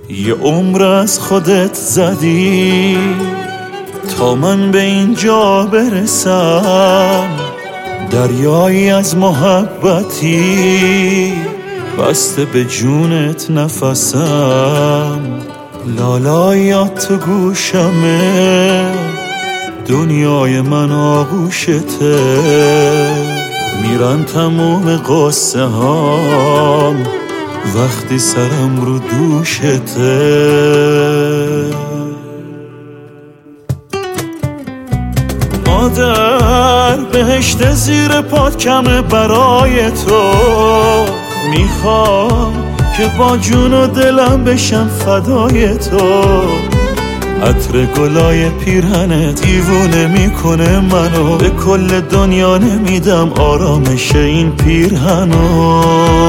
یه عمر از خودت زدی تا من به اینجا برسم. دریایی از محبتی بسته به جونت نفسم. لالایات تو گوشمه، دنیای من آغوشته. میرن تموم قصه هام وقتی سرم رو دوشته. مادر بهشت زیر پات کمه برای تو. میخوام که با جون و دلم بشم فدای تو. عطر گلای پیرهنت دیوونه میکنه منو. به کل دنیا نمیدم آرامش این پیرهنو.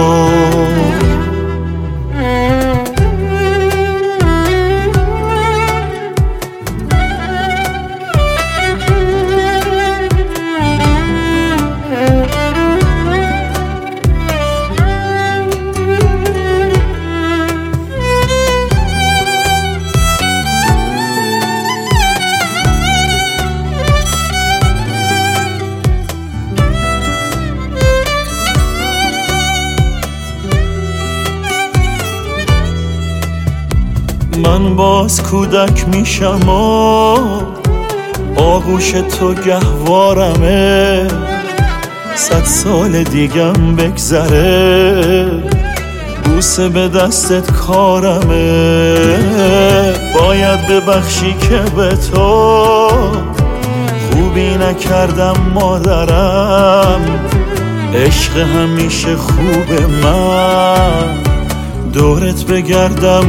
من باز کودک میشم و آغوش تو گهوارمه. 100 سال دیگم بگذره بوسه به دستت کارمه. باید ببخشی که به تو خوبی نکردم مادرم. عشق همیشه خوب من دورت بگردم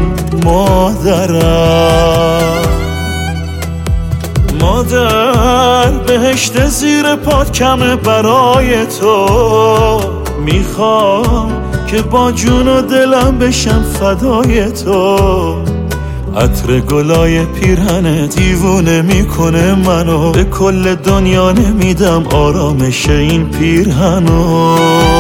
مادرم. مادر بهشت زیر پات کمه برای تو. میخوام که با جون و دلم بشم فدای تو. عطر گلای پیرهنت دیوونه میکنه منو. به کل دنیا نمیدم آرامش این پیرهنو.